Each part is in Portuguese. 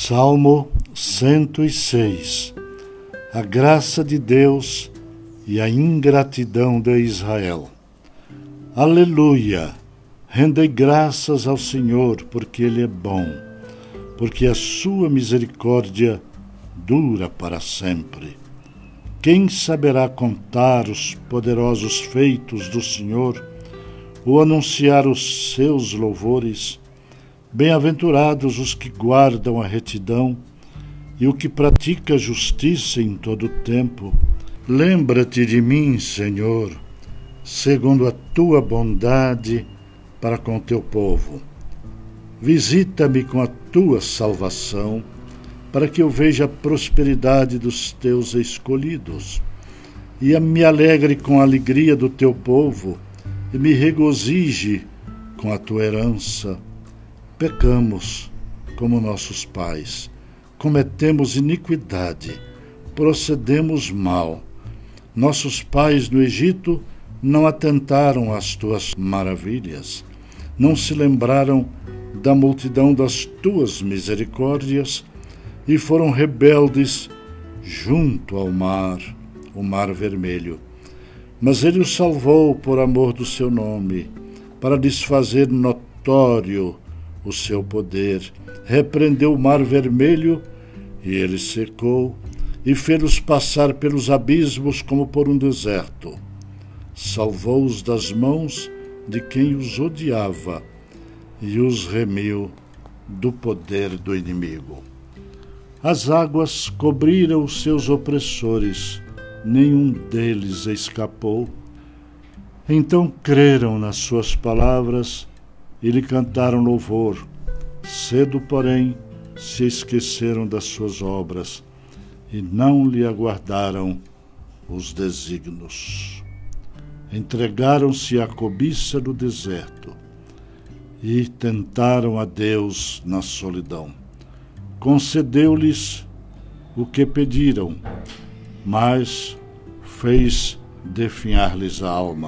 Salmo 106. A graça de Deus e a ingratidão de Israel. Aleluia! Rendei graças ao Senhor, porque Ele é bom, porque a sua misericórdia dura para sempre. Quem saberá contar os poderosos feitos do Senhor ou anunciar os seus louvores? Bem-aventurados os que guardam a retidão e o que pratica a justiça em todo o tempo. Lembra-te de mim, Senhor, segundo a tua bondade para com teu povo. Visita-me com a tua salvação, para que eu veja a prosperidade dos teus escolhidos, e me alegre com a alegria do teu povo, e me regozije com a tua herança. Pecamos como nossos pais, cometemos iniquidade, procedemos mal. Nossos pais no Egito não atentaram às tuas maravilhas, não se lembraram da multidão das tuas misericórdias e foram rebeldes junto ao mar, o mar vermelho. Mas ele os salvou por amor do seu nome, para lhes fazer notório o seu poder. Repreendeu o mar vermelho e ele secou, e fê-los passar pelos abismos como por um deserto. Salvou-os das mãos de quem os odiava e os remiu do poder do inimigo. As águas cobriram os seus opressores, nenhum deles escapou. Então creram nas suas palavras e lhe cantaram louvor. Cedo, porém, se esqueceram das suas obras e não lhe aguardaram os desígnios. Entregaram-se à cobiça do deserto e tentaram a Deus na solidão. Concedeu-lhes o que pediram, mas fez definhar-lhes a alma.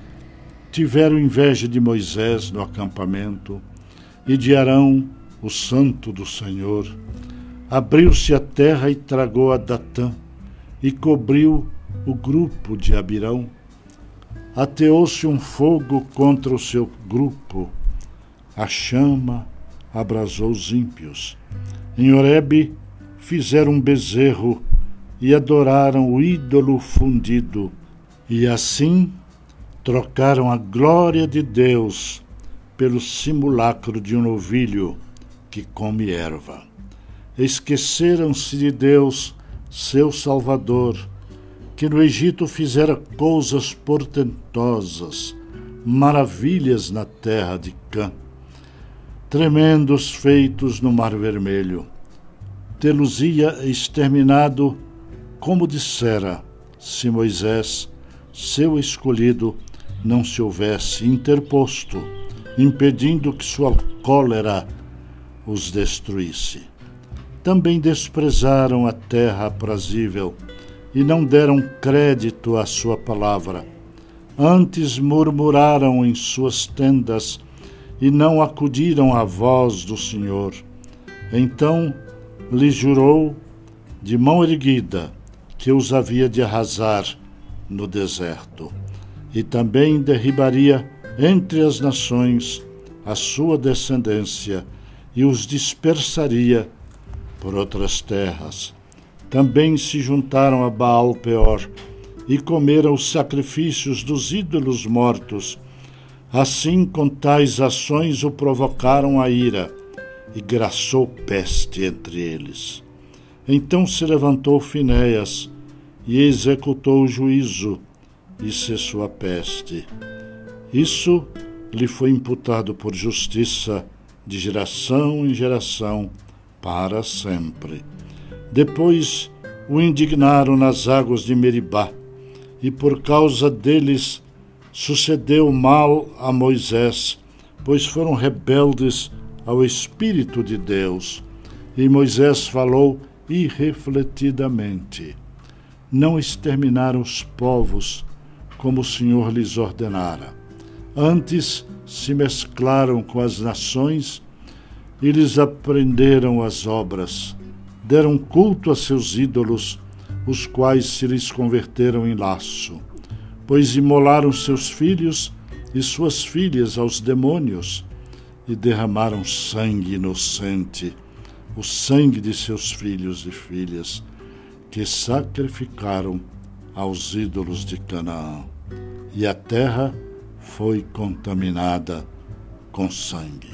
Tiveram inveja de Moisés no acampamento e de Arão, o santo do Senhor. Abriu-se a terra e tragou a Datã e cobriu o grupo de Abirão. Ateou-se um fogo contra o seu grupo. A chama abrasou os ímpios. Em Horebe fizeram um bezerro e adoraram o ídolo fundido. E assim trocaram a glória de Deus pelo simulacro de um novilho que come erva. Esqueceram-se de Deus, seu Salvador, que no Egito fizera coisas portentosas, maravilhas na terra de Cã, tremendos feitos no Mar Vermelho. Tê-los-ia exterminado, como dissera, se Moisés, seu escolhido, não se houvesse interposto, impedindo que sua cólera os destruísse. Também desprezaram a terra aprazível e não deram crédito à sua palavra. Antes murmuraram em suas tendas e não acudiram à voz do Senhor. Então lhes jurou de mão erguida que os havia de arrasar no deserto, e também derribaria entre as nações a sua descendência e os dispersaria por outras terras. Também se juntaram a Baal-Peor e comeram os sacrifícios dos ídolos mortos. Assim, com tais ações, o provocaram a ira e graçou peste entre eles. Então se levantou Finéias e executou o juízo e cessou a peste. Isso lhe foi imputado por justiça de geração em geração para sempre. Depois o indignaram nas águas de Meribá, e por causa deles sucedeu mal a Moisés, pois foram rebeldes ao Espírito de Deus. E Moisés falou irrefletidamente. Não exterminaram os povos como o Senhor lhes ordenara. Antes se mesclaram com as nações Eles aprenderam as obras, deram culto a seus ídolos, os quais se lhes converteram em laço, pois imolaram seus filhos e suas filhas aos demônios e derramaram sangue inocente, o sangue de seus filhos e filhas, que sacrificaram aos ídolos de Canaã. E a terra foi contaminada com sangue.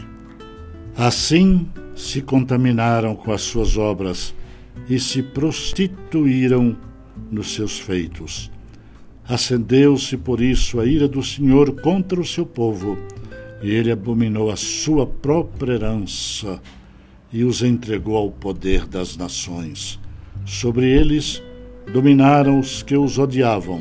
Assim se contaminaram com as suas obras e se prostituíram nos seus feitos. Acendeu-se por isso a ira do Senhor contra o seu povo, e ele abominou a sua própria herança e os entregou ao poder das nações. Sobre eles dominaram os que os odiavam.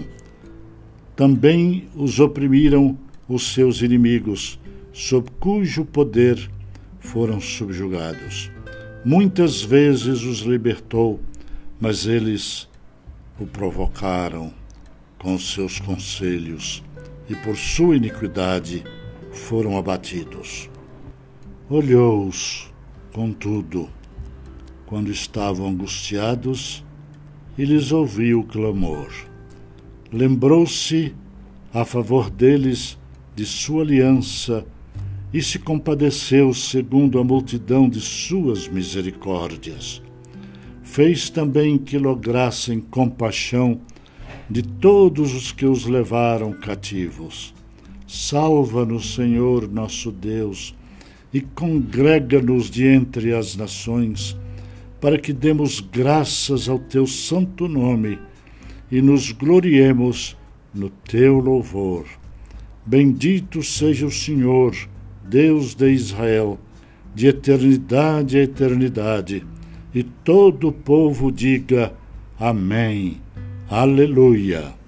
Também os oprimiram os seus inimigos, sob cujo poder foram subjugados. Muitas vezes os libertou, mas eles o provocaram com seus conselhos, e por sua iniquidade foram abatidos. Olhou-os, contudo, quando estavam angustiados, e lhes ouviu o clamor. Lembrou-se a favor deles de sua aliança e se compadeceu segundo a multidão de suas misericórdias. Fez também que lograssem compaixão de todos os que os levaram cativos. Salva-nos, Senhor, nosso Deus, e congrega-nos de entre as nações, para que demos graças ao teu santo nome e nos gloriemos no teu louvor. Bendito seja o Senhor, Deus de Israel, de eternidade a eternidade, e todo o povo diga Amém. Aleluia.